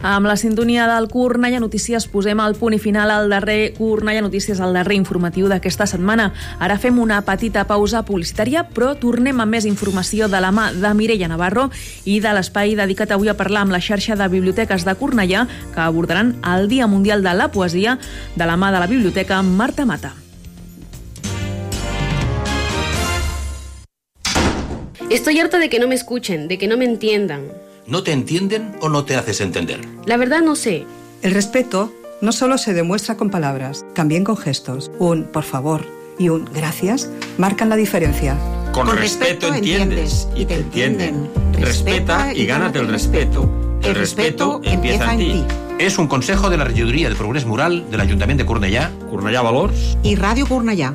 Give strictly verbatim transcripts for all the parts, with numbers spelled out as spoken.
Amb la sintonia del Cornellà Notícies posem el punt i final al darrer Cornellà Notícies, al darrer informatiu d'aquesta setmana. Ara fem una petita pausa publicitària, però tornem amb més informació de la mà de Mireia Navarro i de l'espai dedicat avui a parlar amb la xarxa de biblioteques de Cornellà, que abordaran el Dia Mundial de la Poesia de la mà de la biblioteca Marta Mata. Estoy harta de que no me escuchen, de que no me entiendan. ¿No te entienden o no te haces entender? La verdad no sé. El respeto no solo se demuestra con palabras, también con gestos. Un por favor y un gracias marcan la diferencia. Con, con respeto, respeto entiendes y te entienden. Respeta y gánate el respeto. El respeto empieza en ti. Es un consejo de la Regidoria de Progrés Moral del Ayuntamiento de Cornellà, Cornellà Valors y Radio Cornellà.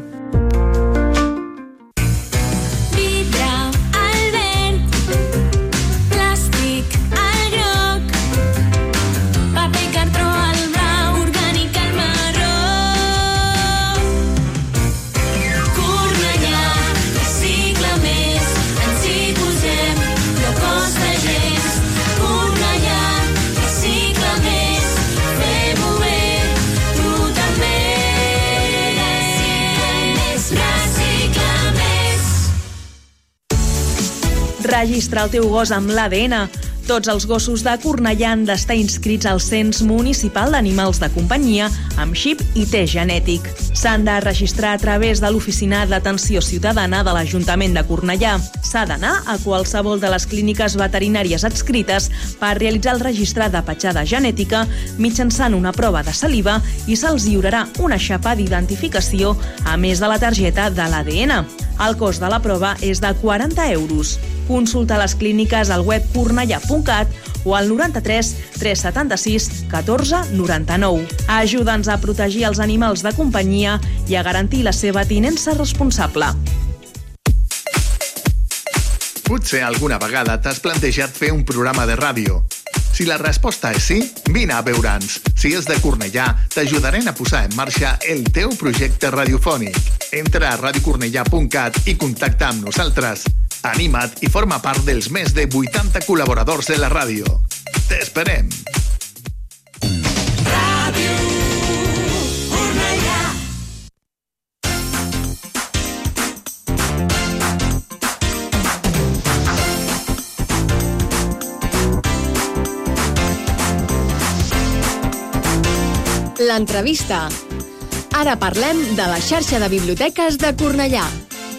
Registra el teu gos amb l'A D N. Tots els gossos de Cornellà han d'estar inscrits al Cens Municipal d'Animals de Companyia amb xip i test genètic. S'han de registrar a través de l'Oficina d'Atenció Ciutadana de l'Ajuntament de Cornellà. S'ha d'anar a qualsevol de les clíniques veterinàries adscrites per realitzar el registre de petjada genètica mitjançant una prova de saliva i se'ls lliurarà una xapa d'identificació a més de la targeta de l'A D N. El cost de la prova és de quaranta euros. Consulta les clíniques al web cornellà punt cat o al noranta-tres tres setanta-sis catorze noranta-nou. Ajuda'ns a protegir els animals de companyia i a garantir la seva tinença responsable. Potser alguna vegada t'has plantejat fer un programa de ràdio. Si la resposta és sí, vine a veure'ns. Si és de Cornellà, t'ajudarem a posar en marxa el teu projecte radiofònic. Entra a radio cornellà punt cat i contacta amb nosaltres. Anima't i forma part dels més de vuitanta col·laboradors de la ràdio. T'esperem! Ràdio Cornellà. L'entrevista. Ara parlem de la xarxa de biblioteques de Cornellà.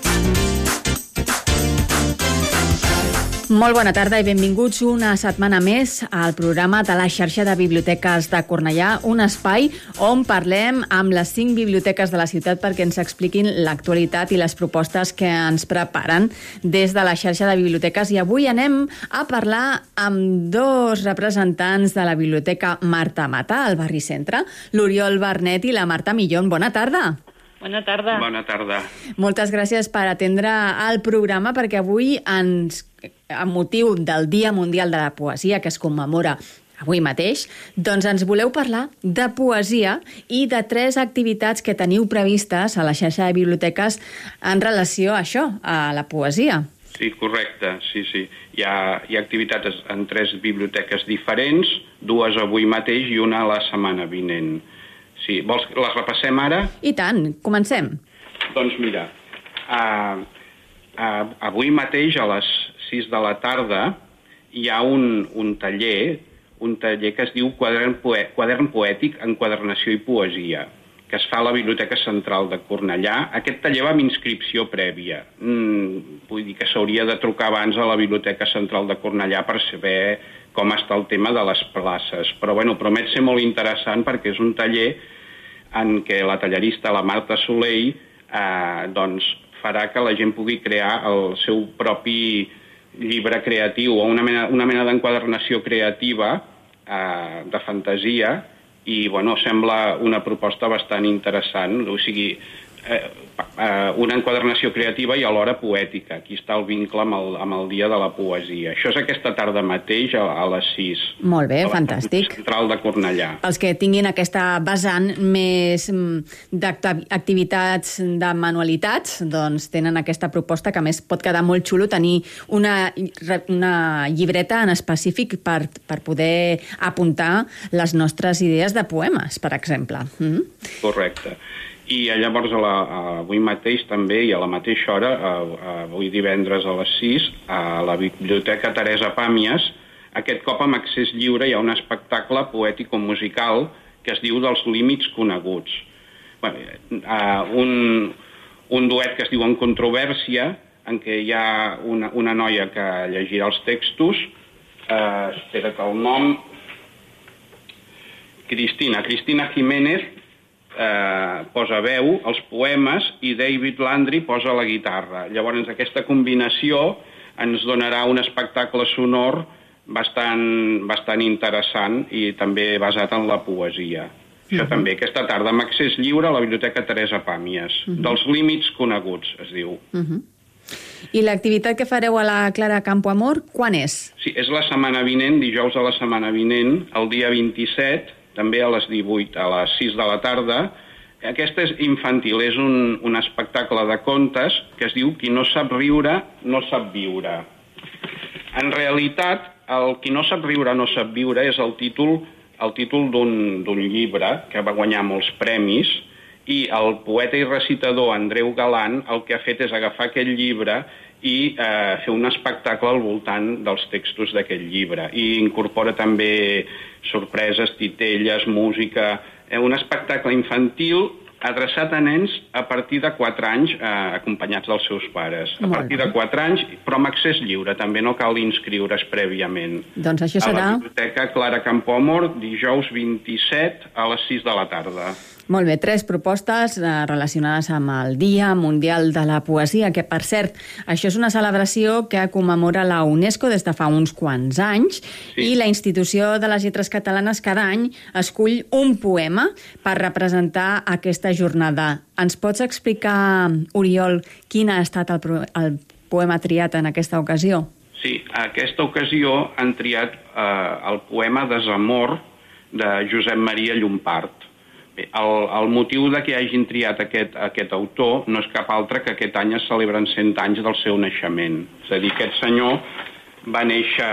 Molt bona tarda i benvinguts una setmana més al programa de la xarxa de biblioteques de Cornellà, un espai on parlem amb les cinc biblioteques de la ciutat perquè ens expliquin l'actualitat i les propostes que ens preparen des de la xarxa de biblioteques. I avui anem a parlar amb dos representants de la biblioteca Marta Mata, al barri centre, l'Oriol Bernet i la Marta Millón. Bona tarda. Bona tarda. Bona tarda. Moltes gràcies per atendre el programa, perquè avui, ens, amb motiu del Dia Mundial de la Poesia, que es commemora avui mateix, doncs ens voleu parlar de poesia i de tres activitats que teniu previstes a la xarxa de biblioteques en relació a això, a la poesia. Sí, correcte, sí, sí. Hi ha, hi ha activitats en tres biblioteques diferents, dues avui mateix i una la setmana vinent. Sí, vols que les repassem ara? I tant, comencem. Doncs mira, uh, uh, avui mateix a les sis de la tarda hi ha un, un taller, un taller que es diu Quadern, Poè Quadern Poètic, Enquadernació i Poesia, que es fa a la Biblioteca Central de Cornellà. Aquest taller va amb inscripció prèvia. Mm, vull dir que s'hauria de trucar abans a la Biblioteca Central de Cornellà per saber com està el tema de les places. Però bueno, promet ser molt interessant perquè és un taller en què la tallerista, la Marta Soleil, eh, doncs farà que la gent pugui crear el seu propi llibre creatiu o una mena, una mena d'enquadernació creativa eh, de fantasia i, bueno, sembla una proposta bastant interessant. O sigui, eh, eh, una enquadernació creativa i alhora poètica. Aquí està el vincle amb el, amb el dia de la poesia. Això és aquesta tarda mateix a, a les sis. Molt bé, a la fantàstic. Central de Cornellà. Pels que tinguin aquesta vessant més d'activitats de manualitats, doncs tenen aquesta proposta que a més pot quedar molt xulo tenir una, una llibreta en específic per, per poder apuntar les nostres idees de poemes, per exemple. Mm? Correcte. I llavors a la, a, avui mateix també i a la mateixa hora, a, a, avui divendres a les sis, a la Biblioteca Teresa Pàmies, aquest cop amb accés lliure hi ha un espectacle poètico-musical que es diu Dels límits coneguts. Bueno, uh, un, un duet que es diu En controvèrsia, en què hi ha una, una noia que llegirà els textos, uh, espera que el nom... Cristina, Cristina Jiménez, Eh, posa veu als poemes i David Landry posa la guitarra. Llavors aquesta combinació ens donarà un espectacle sonor bastant, bastant interessant i també basat en la poesia. Uh-huh. Això també, aquesta tarda amb accés lliure a la Biblioteca Teresa Pàmies. Uh-huh. Dels límits coneguts, es diu. Uh-huh. I l'activitat que fareu a la Clara Campoamor, quan és? Sí, és la setmana vinent, dijous a la setmana vinent, el dia vint-i-set, també a les divuit, a les sis de la tarda. Aquesta és infantil, és un, un espectacle de contes que es diu Qui no sap riure, no sap viure. En realitat, el Qui no sap riure, no sap viure és el títol, el títol d'un, d'un llibre que va guanyar molts premis i el poeta i recitador Andreu Galant el que ha fet és agafar aquest llibre i eh, fer un espectacle al voltant dels textos d'aquest llibre. I incorpora també sorpreses, titelles, música... Eh, un espectacle infantil adreçat a nens a partir de quatre anys, eh, acompanyats dels seus pares. A partir de quatre anys, però amb accés lliure. També no cal inscriure's prèviament. Doncs això serà... A la Biblioteca Clara Campoamor, dijous vint-i-set a les sis de la tarda. Molt bé, tres propostes eh, relacionades amb el Dia Mundial de la Poesia, que, per cert, això és una celebració que commemora la UNESCO des de fa uns quants anys, sí. I la Institució de les Lletres Catalanes cada any escull un poema per representar aquesta jornada. Ens pots explicar, Oriol, quin ha estat el, el poema triat en aquesta ocasió? Sí, a aquesta ocasió han triat eh, el poema Desamor de Josep Maria Llompart. El, el motiu de que hagin triat aquest, aquest autor no és cap altre que aquest any es celebren cent anys del seu naixement. És a dir, aquest senyor va néixer,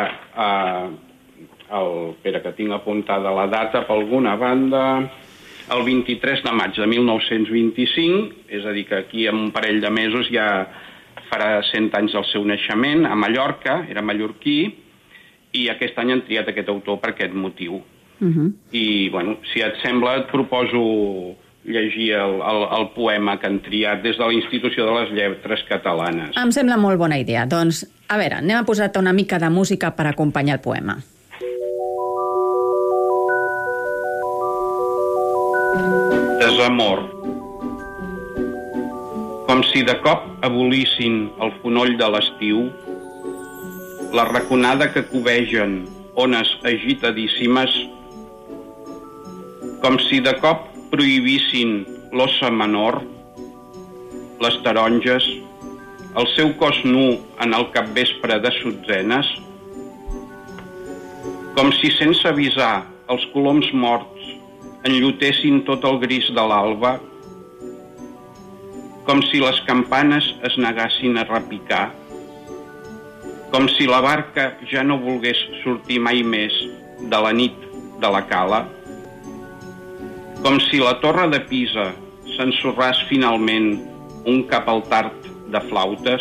eh, el, espera que tinc apuntada la data per alguna banda, el vint-i-tres de maig de mil nou-cents vint-i-cinc, és a dir, que aquí en un parell de mesos ja farà cent anys del seu naixement, a Mallorca, era mallorquí, i aquest any han triat aquest autor per aquest motiu. Uh-huh. I, bueno, si et sembla, et proposo llegir el, el, el poema que han triat des de la Institució de les Lletres Catalanes. Em sembla molt bona idea. Doncs, a veure, anem a posar-te una mica de música per acompanyar el poema. Desamor. Com si de cop abolissin el fonoll de l'estiu, la raconada que covegen ones agitadíssimes, com si de cop prohibissin l'ossa menor, les taronges, el seu cos nu en el capvespre de sotzenes, com si sense avisar els coloms morts enllotessin tot el gris de l'alba, com si les campanes es negassin a repicar, com si la barca ja no volgués sortir mai més de la nit de la cala, com si la torre de Pisa s'ensorràs finalment un cap al tard de flautes,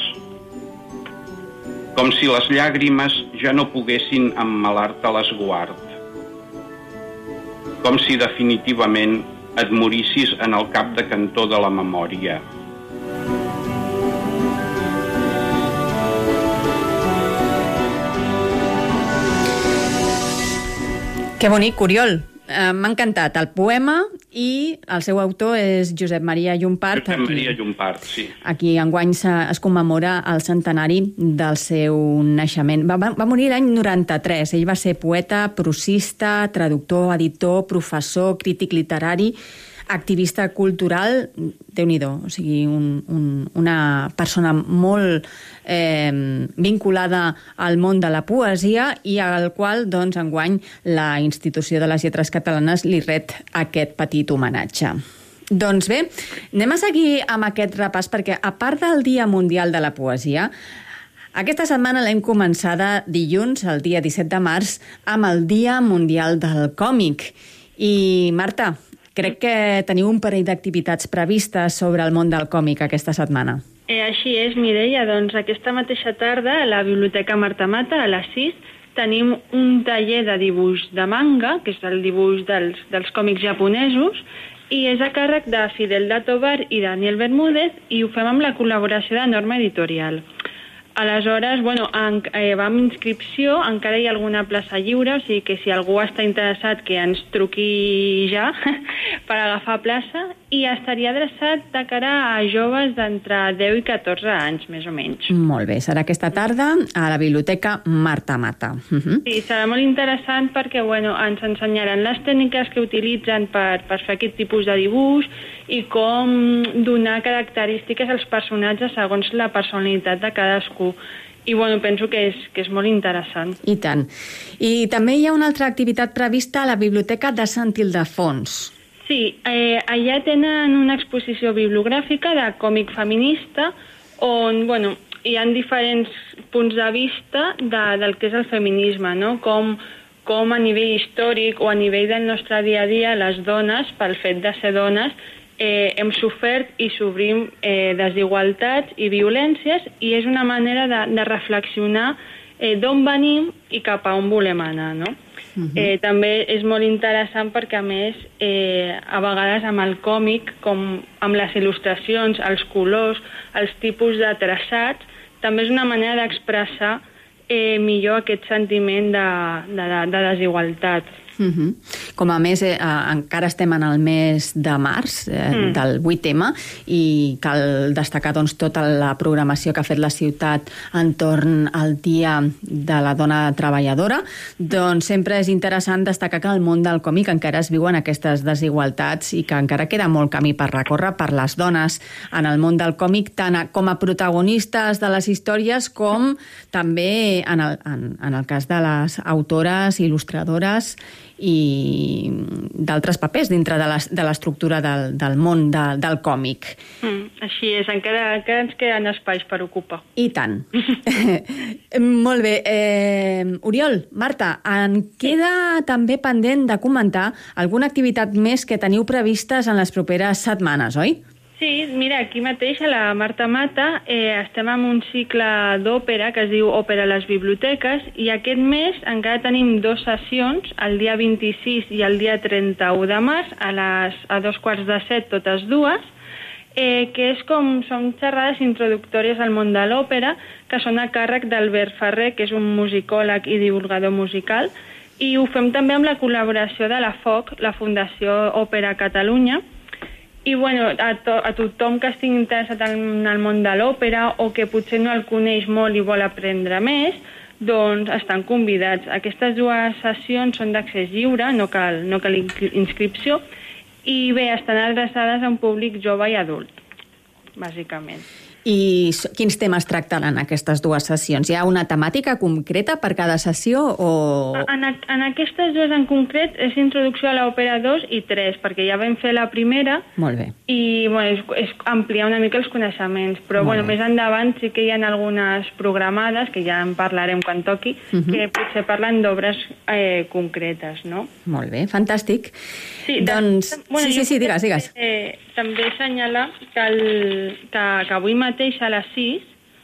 com si les llàgrimes ja no poguessin emmalar-te l'esguard, com si definitivament et morissis en el cap de cantó de la memòria. Que bonic, Oriol. Uh, M'ha encantat el poema i el seu autor és Josep Maria Llompart. Josep Maria Llompart, sí. Aquí enguany es commemora el centenari del seu naixement. Va, va, va morir l'any noranta-tres. Ell va ser poeta, prosista, traductor, editor, professor, crític literari. activista cultural, déu-n'hi-do, o sigui, un, un, una persona molt eh, vinculada al món de la poesia i al qual, doncs, enguany la Institució de les Lletres Catalanes li ret aquest petit homenatge. Doncs bé, anem a seguir amb aquest repàs perquè, a part del Dia Mundial de la Poesia, aquesta setmana l'hem començada dilluns, el dia disset de març, amb el Dia Mundial del Còmic. I, Marta, crec que teniu un parell d'activitats previstes sobre el món del còmic aquesta setmana. Eh, així és, Mireia. Doncs aquesta mateixa tarda, a la Biblioteca Marta Mata, a les sis, tenim un taller de dibuix de manga, que és el dibuix dels, dels còmics japonesos, i és a càrrec de Fidel da Tovar i Daniel Bermúdez, i ho fem amb la col·laboració de Norma Editorial. Aleshores, bueno, en, eh, va amb inscripció, encara hi ha alguna plaça lliure, o sigui que si algú està interessat que ens truqui ja per agafar plaça, i estaria adreçat de cara a joves d'entre deu i catorze anys, més o menys. Molt bé, serà aquesta tarda a la Biblioteca Marta Mata. Uh -huh. Sí, serà molt interessant perquè bueno, ens ensenyaran les tècniques que utilitzen per, per fer aquest tipus de dibuix i com donar característiques als personatges segons la personalitat de cadascú. I bueno, penso que és, que és molt interessant. I tant. I també hi ha una altra activitat prevista a la Biblioteca de Sant Ildefons. Sí, eh, allà tenen una exposició bibliogràfica de còmic feminista on bueno, hi ha diferents punts de vista de, del que és el feminisme, no? Com, com a nivell històric o a nivell del nostre dia a dia les dones, pel fet de ser dones, eh, hem sofert i sofrim eh, desigualtats i violències, i és una manera de, de reflexionar eh, d'on venim i cap a on volem anar, no? Uh-huh. Eh, també és molt interessant perquè, a més, eh, a vegades amb el còmic, com amb les il·lustracions, els colors, els tipus de traçats, també és una manera d'expressar eh, millor aquest sentiment de, de, de desigualtat. Uh-huh. Com a més, eh, encara estem en el mes de març, eh, mm. del vuit eme, i cal destacar doncs, tota la programació que ha fet la ciutat entorn al Dia de la Dona Treballadora. Doncs sempre és interessant destacar que al món del còmic encara es viuen aquestes desigualtats i que encara queda molt camí per recórrer per les dones en el món del còmic, tant a, com a protagonistes de les històries com també en el, en, en el cas de les autores, il·lustradores i d'altres papers dintre de l'estructura del, del món de, del còmic. Mm, així és, encara, encara ens queden espais per ocupar. I tant. Molt bé. Eh, Oriol, Marta, en queda sí. també pendent de comentar alguna activitat més que teniu previstes en les properes setmanes, oi? Sí, mira, aquí mateix a la Marta Mata eh, estem en un cicle d'òpera que es diu Òpera a les Biblioteques, i aquest mes encara tenim dues sessions, el dia vint-i-sis i el dia trenta-u de març, a, les, a dos quarts de set totes dues, eh, que és com, són xerrades introductòries al món de l'òpera, que són a càrrec d'Albert Ferrer, que és un musicòleg i divulgador musical, i ho fem també amb la col·laboració de la F O C, la Fundació Òpera Catalunya. I bueno, a, to, a tothom que estigui interessat en el món de l'òpera o que potser no el coneix molt i vol aprendre més, doncs estan convidats. Aquestes dues sessions són d'accés lliure, no cal, no cal inscripció, i bé, estan adreçades a un públic jove i adult, bàsicament. I quins temes tractaran aquestes dues sessions? Hi ha una temàtica concreta per cada sessió o...? En, en aquestes dues en concret és introducció a l'òpera dos i tres, perquè ja vam fer la primera. Molt bé. I bueno, és, és ampliar una mica els coneixements, però bueno, més endavant sí que hi ha algunes programades, que ja en parlarem quan toqui, uh-huh. que potser parlen d'obres eh, concretes, no? Molt bé, fantàstic. Sí, doncs... de, bueno, sí, sí, sí, digues, digues. Eh, també assenyalar que, el, que, que avui mateix a les sis...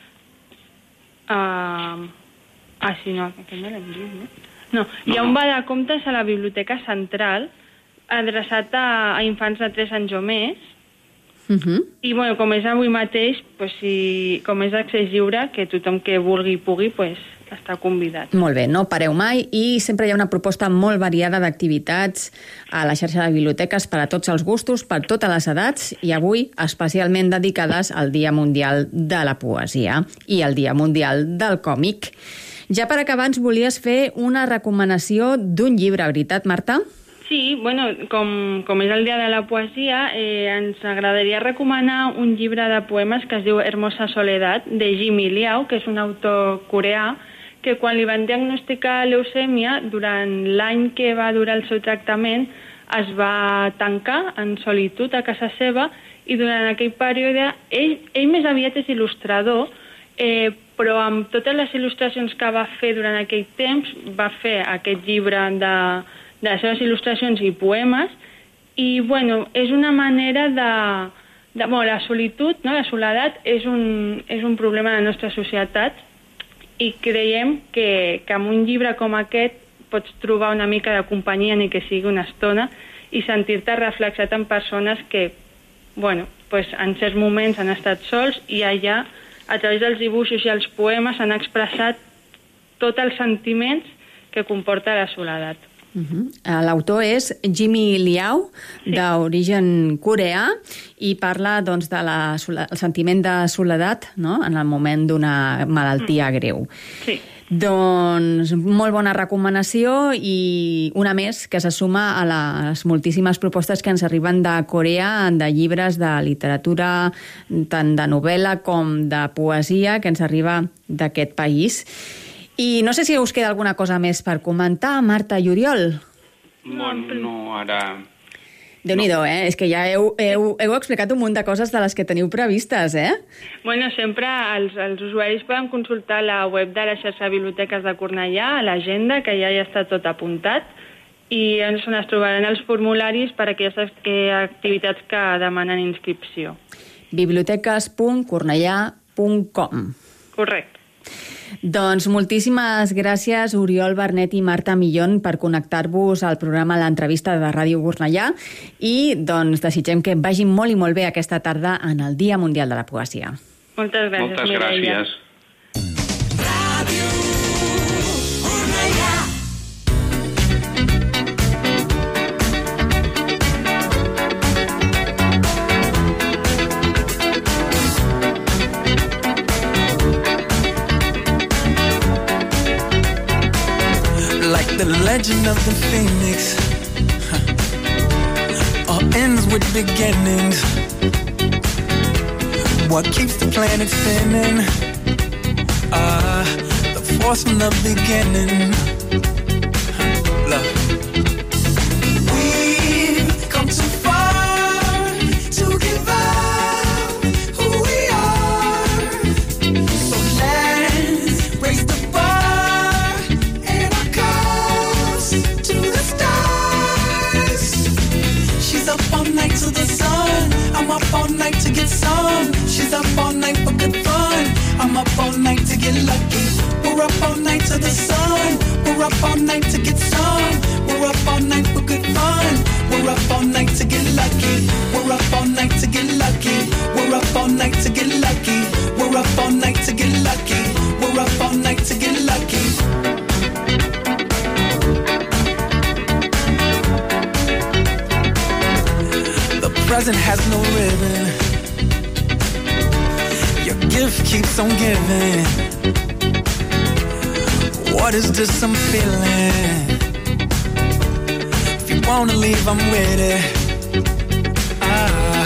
Uh, ah, sí, no, que no l'hem dit, no? No, hi ha un bar de comptes a la Biblioteca Central adreçat a, a infants de tres anys o més. Uh-huh. I, bueno, com és avui mateix, pues, si, com és d'accés lliure, que tothom que vulgui i pugui, pues, està convidat. Molt bé, no pareu mai, i sempre hi ha una proposta molt variada d'activitats a la xarxa de biblioteques per a tots els gustos, per totes les edats, i avui especialment dedicades al Dia Mundial de la Poesia i al Dia Mundial del Còmic. Ja per acabar, ens volies fer una recomanació d'un llibre, veritat, Marta? Sí, bueno, com, com és el Dia de la Poesia, eh, ens agradaria recomanar un llibre de poemes que es diu Hermosa Soledad, de Jimmy Liao, que és un autor coreà, que quan li van diagnosticar leucèmia, durant l'any que va durar el seu tractament, es va tancar en solitud a casa seva, i durant aquell període, ell, ell més aviat és il·lustrador, eh, però amb totes les il·lustracions que va fer durant aquell temps, va fer aquest llibre de... de les seves il·lustracions i poemes, i, bueno, és una manera de... de bueno, la solitud, no? La soledat és un, és un problema de la nostra societat, i creiem que, que amb un llibre com aquest pots trobar una mica de companyia, ni que sigui una estona, i sentir-te reflexat en persones que, bueno, pues, en certs moments han estat sols, i allà, a través dels dibuixos i els poemes, han expressat tots els sentiments que comporta la soledat. Uh-huh. L'autor és Jimmy Liao, sí. d'origen coreà, i parla doncs, del de sentiment de soledat, no?, en el moment d'una malaltia mm. greu. Sí. Doncs molt bona recomanació, i una més que se suma a les moltíssimes propostes que ens arriben de Corea, de llibres de literatura, tant de novel·la com de poesia, que ens arriba d'aquest país. I no sé si us queda alguna cosa més per comentar, Marta i Oriol. Bueno, no, ara... Déu-n'hi-do, eh? És que ja heu, heu, heu explicat un munt de coses de les que teniu previstes, eh? Bueno, sempre els, els usuaris poden consultar la web de la xarxa de biblioteques de Cornellà, a l'agenda, que ja hi està tot apuntat, i on es trobaran els formularis per a aquelles activitats que demanen inscripció. biblioteques punt cornellà punt com. Correcte. Doncs moltíssimes gràcies, Oriol Bernet i Marta Millón, per connectar-vos al programa L'Entrevista de Ràdio Cornellà, i doncs desitgem que vagi molt i molt bé aquesta tarda en el Dia Mundial de la Poesia. Moltes gràcies, Moltes Mireia. gràcies. The legend of the phoenix huh. all ends with beginnings. What keeps the planet spinning? Ah, uh, the force from the beginning. Huh. Love. We've come too far to give up who we are. So let's raise the to the sun, I'm up all night to get some. She's up all night for good fun. I'm up all night to get lucky. We're up all night to the sun. We're up all night to get some. We're up all night for good fun. We're up all night to get lucky. We're up all night to get lucky. We're up all night to get lucky. We're up all night to get lucky. We're up all night to get lucky. Present has no ribbon. Your gift keeps on giving. What is this I'm feeling? If you wanna leave, I'm with it. Ah.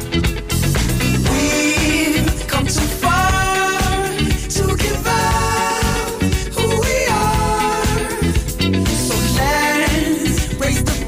We've come too far to give up who we are. So let's raise the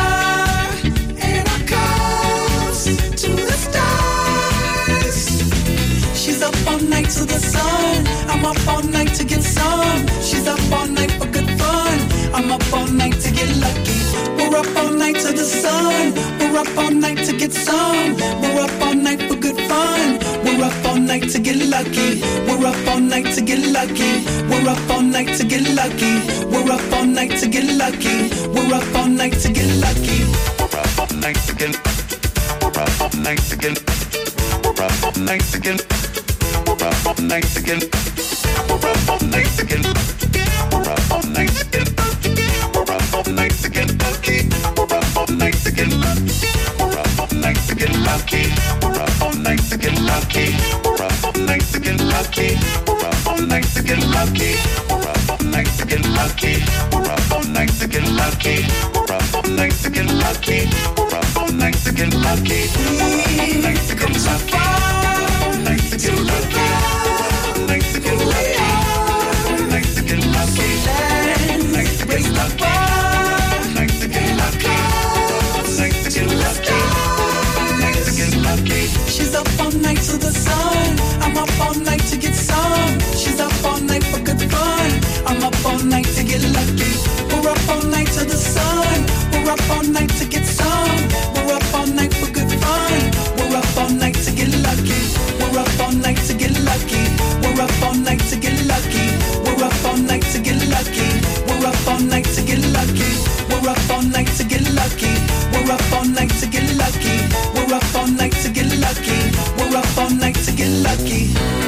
to the sun, I'm up all night to get some. She's up all night for good fun. I'm up all night to get lucky. We're up all night to the sun. We're up all night to get some. We're up all night for good fun. We're up all night to get lucky. We're up all night to get lucky. We're up all night to get lucky. We're up all night to get lucky. We're up all night to get lucky. We're up all night to get. We're up all night to get. We're up all night to get. We're up all night to get. We're up all night to get. We're up all night to get. We're up all night to get lucky. We're up all night to get lucky. We're up all night to get lucky. We're up all night to get lucky. We're up all night to get lucky. We're up all night to get lucky. We're up all night to get lucky. We're up all night to get lucky. We're up all night to get lucky. We're up all night to get lucky. We're up all night to get lucky. All night to get lucky. All night to get lucky. All night to get lucky. All night to get lucky. All night to get lucky. All night to get lucky. All night to get lucky. She's up all night to the sun. I'm up all night to get some. She's up all night for good fun. I'm up all night to get lucky. We're up all night to the sun. We're up all night to get some. We're up all night for good fun. We're up all night to get lucky. We're up all night to get lucky. We're up all night to get lucky. We're up all night to get lucky. We're up all night to get lucky. We're up all night to get lucky. We're up all night to get lucky. We're up all night to get lucky. We're up all night to get lucky.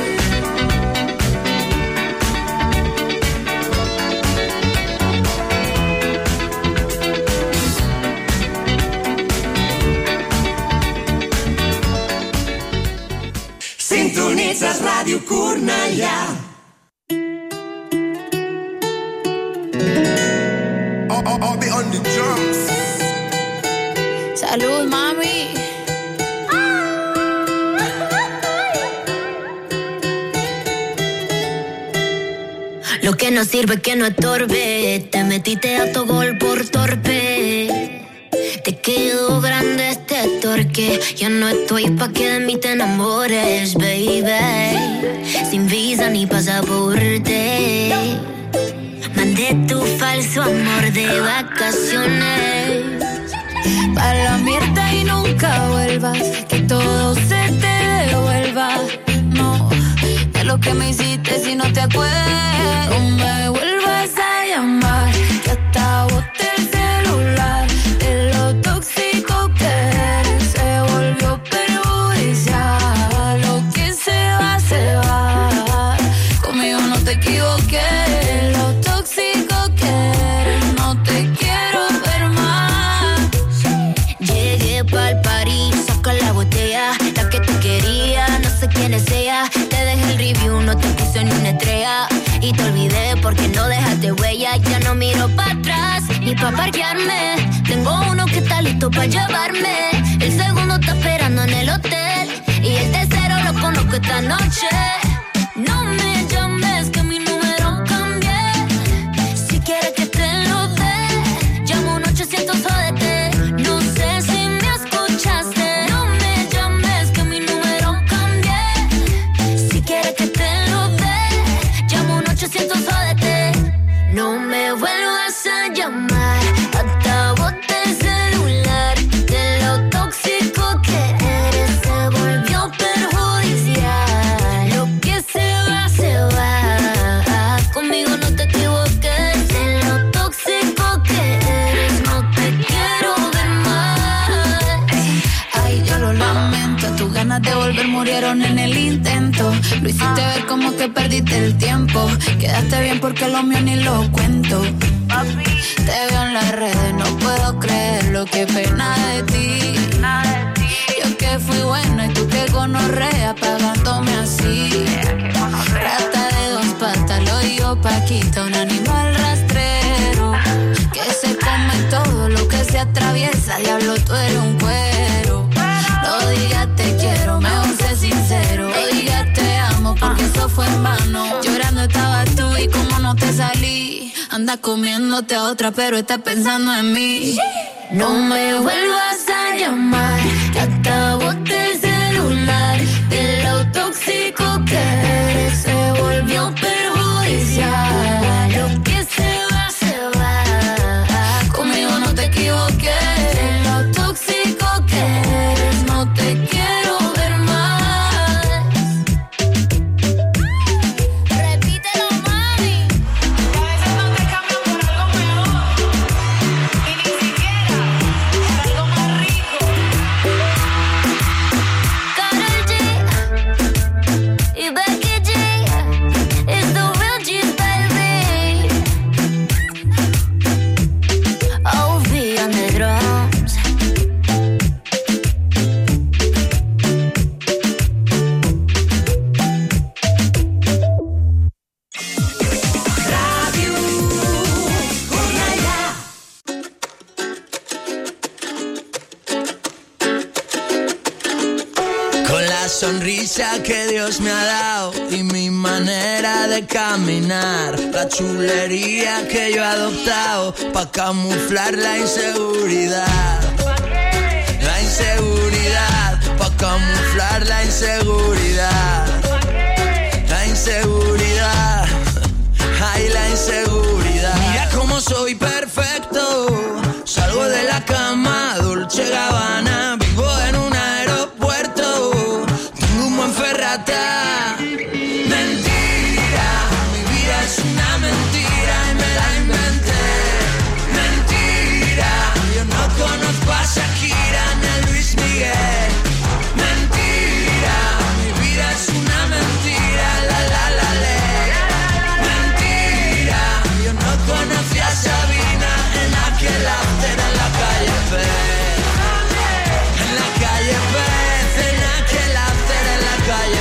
Sintonitzes Ràdio Cornellà. I'll be on the drums. Salud, mami. Lo que no sirve que no estorbe. Te metiste a tu gol por torpe. Te quedó grande este torque. Ya no estoy pa' que de mí te enamores, baby. Sin visa ni pasaporte. Mandé tu falso amor de vacaciones. Pa' la mierda y nunca vuelvas. Que todo se te devuelva. No, de lo que me hiciste si no te acuerdas. No me vuelvas a llamar. Que hasta boté el celular. De lo tóxico que eres se volvió perjudicial. Lo que se va, se va. Conmigo no te equivoqué. Lo tóxico que eres, no te quiero ver más. Llegué pa'l party, saca la botella. La que te quería, no sé quién es ella. Te dejé el review, no te puse ni una estrella. Y te olvidé porque no dejaste huella. Ya no miro para atrás, ni pa' parquearme. Tengo uno que está listo pa' llevarme. El segundo está esperando en el hotel. Y el tercero lo conozco esta noche. No me llames que mi número cambié. Si quieres que te lo dé, llamo un ochocientos jódete. No sé si me escuchaste. No me llames que mi número cambié. Si quieres que te lo dé, llamo un ochocientos jódete. No me vuelvas a llamar. Hasta boté el celular. De lo tóxico que eres se volvió perjudicial. Lo que se va, se va. Conmigo no te equivoques. De lo tóxico que eres no te quiero ver más. Ay, yo lo lamento. Tus ganas de volver murieron en el intento. Lo hiciste ver como que perdiste el tiempo. Quedaste bien porque lo mío ni lo cuento. Te veo en las redes, no puedo creerlo, qué pena de ti. Yo que fui buena y tú que gonorrea pagándome así. Rata de dos patas, lo digo Paquita, un animal rastrero que se come todo lo que se atraviesa. Diablo, tú eres un cuero. No digas te quiero, mejor sé sincero. No digas te amo porque eso fue en vano. Llorando estabas tú y como no te salí. Anda comiéndote a otra pero estás pensando en mí. No me vuelvas a llamar. Que hasta boté el celular. De lo tóxico que eres se volvió perjudicial. Lo que se va, se va. Conmigo no te equivoques. De lo tóxico que eres no te quiero ver más. Repítelo, mami. A veces no te cambian por algo mejor. Y ni siquiera por algo más rico. la sonrisa que Dios me ha dado y mi manera de caminar, la chulería que yo he adoptado pa' camuflar la inseguridad. La inseguridad, pa' camuflar la inseguridad. La inseguridad, ay, la inseguridad. Mira cómo soy perfecto, salgo de la cama, Dolce Gabbana, vivo en un aeropuerto, tengo un buen Ferrata. Mentira, mi vida es una mentira y me la inventé. Mentira, yo no conozco a Shakira ni a Luis Miguel. Mentira, mi vida es una mentira, la la la la. Mentira, yo no conocí a Sabina en aquel after en la calle Pez. En la calle Pez, en aquel after en la calle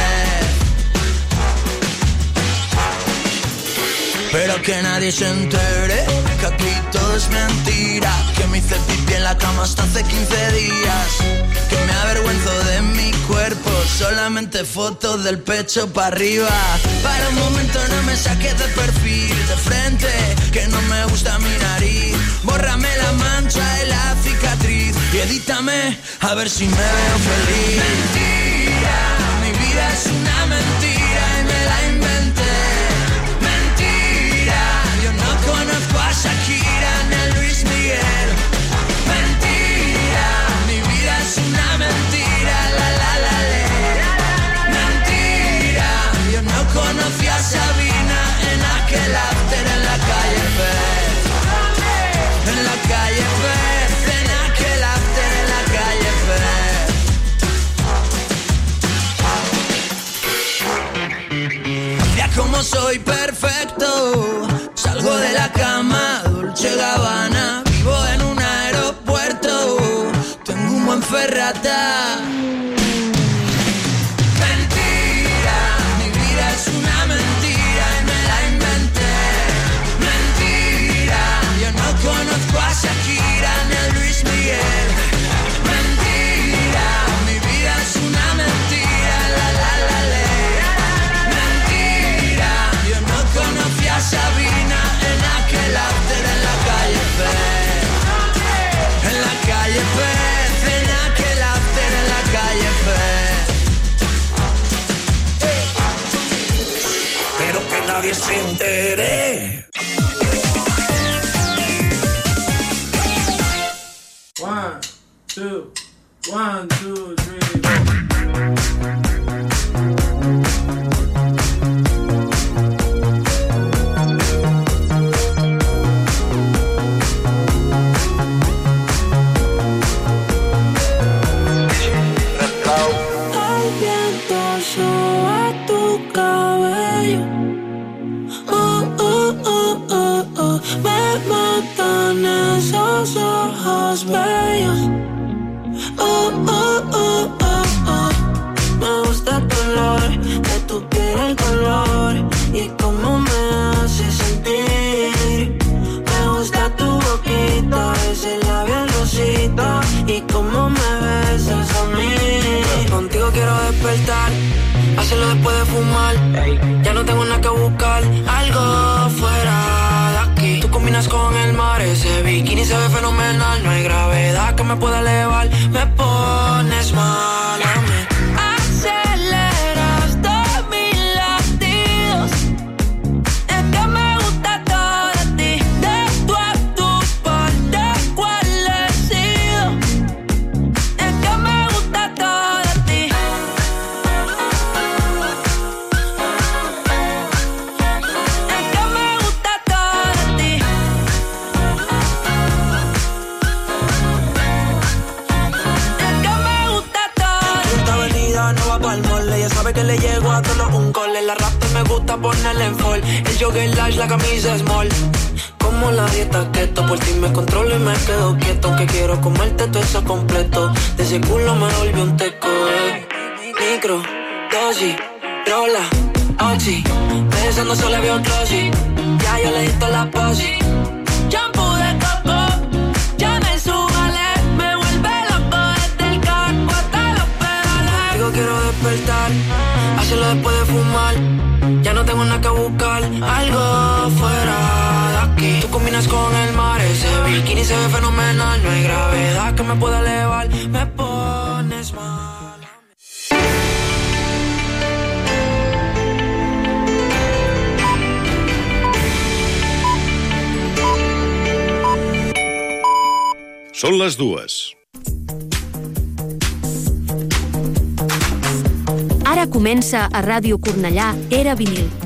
Pez. Pero que nadie se entere que aquí todo es mentira, que me hice pipí en la cama hasta hace quince días, que me avergüenzo de mi cuerpo, solamente fotos del pecho para arriba. Para un momento no me saques de perfil, de frente, que no me gusta mi nariz. Bórrame la mancha y la cicatriz y edítame a ver si me veo feliz. Mentira, mi vida es una mentira y me la inventé. Mentira, yo no conozco a Shakira ni a Luis Miguel. Mentira, mi vida es una mentira, la la la la. Mentira, yo no conocí a Sabina en aquel after en la calle Pez. En la calle Pez, en aquel after en la calle Pez. Mira cómo soy perfecto, salgo de la cama, Dolce Gabbana, vivo en un aeropuerto, tengo un buen Ferrata. Mentira, mi vida es una mentira y me la inventé. Mentira, yo no conozco a Shakira ni a Luis Miguel. Mentira, mi vida es una mentira, la la la la. Mentira, yo no conocí a Sabina en aquel after en la calle Pez. En la calle Pez, en aquel after en la calle Pez. Pero que nadie se entere. One, two, one, two, three, four. El viento soba tu cabello. Oh, oh, oh, oh, oh. Me matan esos ojos bellos. Oh, oh, oh, oh, oh. Me gusta tu olor, de tu piel el color y cómo me hace sentir. Me gusta tu boquita, ese labial rosita y cómo me besas a mí. Contigo quiero despertar, hacerlo después de fumar. Ya no tengo nada que buscar, algo fuera de aquí. Tú combinas con el mar, ese bikini se ve fenomenal. No hay gravedad que me pueda elevar, me pones mal a mí. Aceleras todos mis latidos, es que me gusta todo de ti. De tú a tu parte, ¿cuál he sido? Es que me gusta todo de ti. Es que me gusta todo de ti. Es que me gusta todo. Esta avenida no va pa'l mall, ella sabe que le llego a todos un call. La rasta me gusta ponerle en fall, el jogger large, la camisa small. Como la dieta keto, por ti me controlo y me quedo quieto. Que quiero comerte todo eso completo. De ese culo me volvió un teco, eh. Micro, dosis, rola, oxi. Besando solo veo glossy. Ya yo le di toda la posi. Shampoo de coco, ya me subale. Me vuelve loco desde el carro hasta los pedales. Digo quiero fenomenal, no hay gravedad que me pueda elevar. Me pones mal. Són les dues. Ara comença a Ràdio Cornellà Era Vinil.